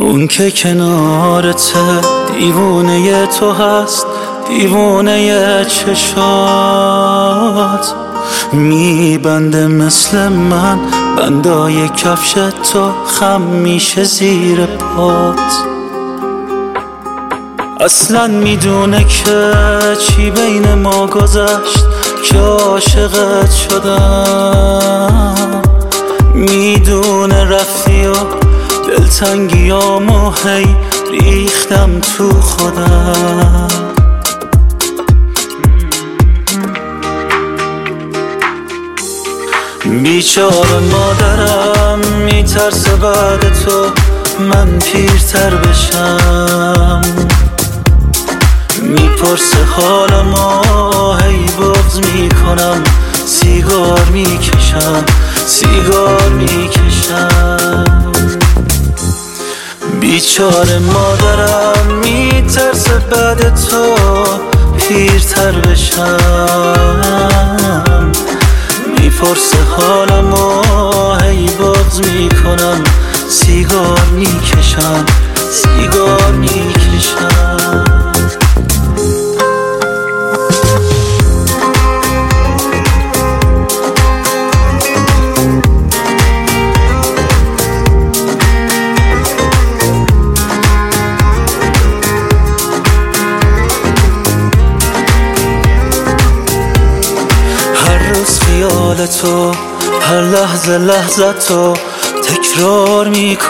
اون که کنارته دیوونه تو هست، دیوونه چشات میبنده مثل من بندای کفش تو، خم میشه زیر پات. اصلا میدونه که چی بین ما گذشت که عاشقت شدم، میدونه رفتی و دلتنگیامو هی ریختم تو خودم. بیچاره مادرم میترسه بعد تو من پیرتر بشم، میپرسه حالمو هی بغض میکنم، سیگار میکشم سیگار میکشم. بیچاره مادرم میترسه بعد تو پیرتر بشم، میپرسه حالمو هی بغض میکنم، سیگار میکشم سیگار میکشم. خیال تو هر لحظه لحظه تو تکرار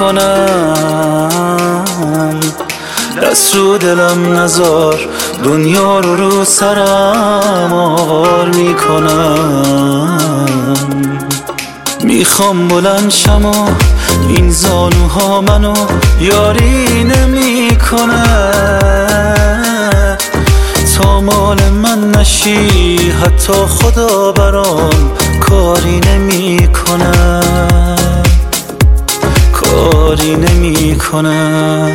میکنم، دست رو دلم نذار دنیا رو سرم آوار میکنم. میخوام بلند شم و این زانوها منو یاری نمیکنه، تا مال من نشی حتی خدا برام کاری نمیکنه، کاری نمیکنه.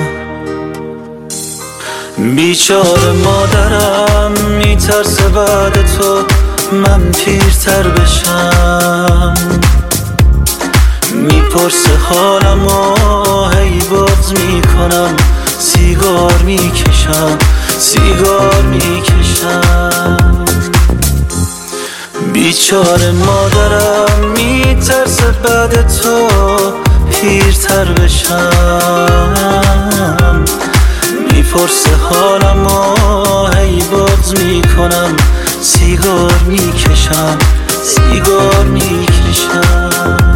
بیچاره مادرم میترسه بعد تو من پیرتر بشم، میپرسه حالمو هی بغض میکنم، سیگار میکشم سیگار میکشم. بیچاره مادرم میترسه بعد تو پیرتر بشم، میپرسه حالمو هی بغض میکنم، سیگار میکشم سیگار میکشم.